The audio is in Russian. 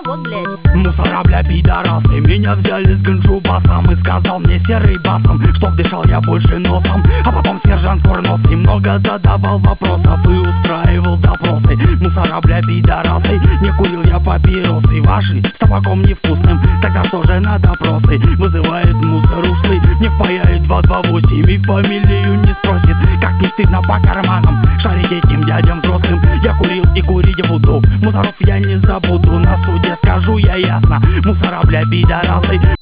вот, блядь. Мусора, бля, пидорасы, меня взяли с ганджубасом и сказал мне серый басом, чтоб дышал я больше носом. А потом сержант курносый много задавал вопросов и устраивал допросы. Мусора, бля, пидорасы, не курил я папиросы ваши с табаком невкусным, тогда что же на допросы? Вызывает мусор ушлый, не впаяет 228 и фамилию не спросит. Как не стыдно по карманам шарить этим дядям взрослым. Я курил и курить буду, мусоров я не забуду. На суде скажу я ясно, мусора, бля, пидорасы.